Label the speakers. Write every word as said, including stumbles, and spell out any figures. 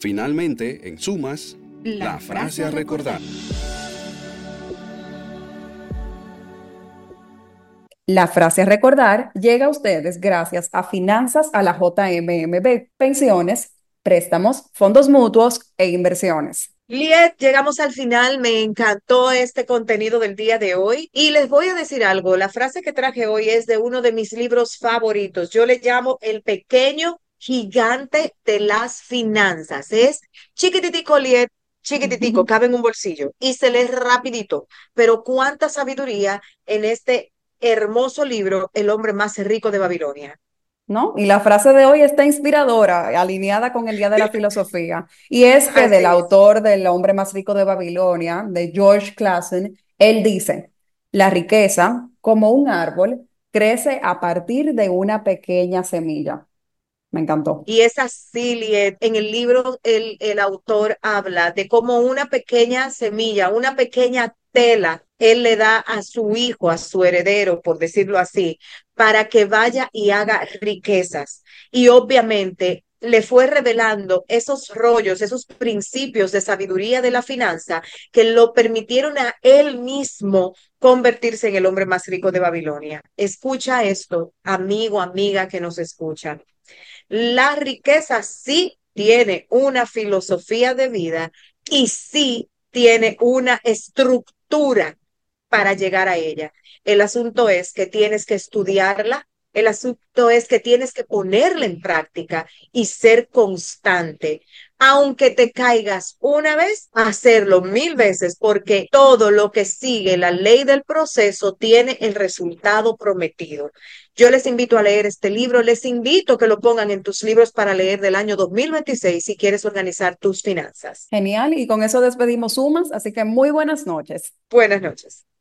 Speaker 1: Finalmente, en sumas, la, la frase a recordar.
Speaker 2: La frase a recordar llega a ustedes gracias a Finanzas a la J M M B, pensiones, préstamos, fondos mutuos e inversiones.
Speaker 3: Liet, llegamos al final, me encantó este contenido del día de hoy y les voy a decir algo, la frase que traje hoy es de uno de mis libros favoritos, yo le llamo El pequeño gigante de las finanzas, es chiquititico, Liet, chiquititico, cabe en un bolsillo y se lee rapidito, pero cuánta sabiduría en este hermoso libro, El hombre más rico de Babilonia.
Speaker 2: ¿No? Y la frase de hoy está inspiradora, alineada con el Día de la Filosofía, y es que del
Speaker 3: Así es.
Speaker 2: autor del Hombre más rico de Babilonia, de George Clason, él dice, la riqueza, como un árbol, crece a partir de una pequeña semilla. Me encantó.
Speaker 3: Y es así, Liet. En el libro, el, el autor habla de cómo una pequeña semilla, una pequeña tela, él le da a su hijo, a su heredero, por decirlo así, para que vaya y haga riquezas. Y obviamente le fue revelando esos rollos, esos principios de sabiduría de la finanza que lo permitieron a él mismo convertirse en el hombre más rico de Babilonia. Escucha esto, amigo, amiga que nos escucha. La riqueza sí tiene una filosofía de vida y sí tiene una estructura para llegar a ella. El asunto es que tienes que estudiarla, el asunto es que tienes que ponerla en práctica y ser constante. Aunque te caigas una vez, hacerlo mil veces, porque todo lo que sigue la ley del proceso tiene el resultado prometido. Yo les invito a leer este libro, les invito a que lo pongan en tus libros para leer del año dos mil veintiséis si quieres organizar tus finanzas.
Speaker 2: Genial, y con eso despedimos Sumas, así que muy buenas noches.
Speaker 3: Buenas noches.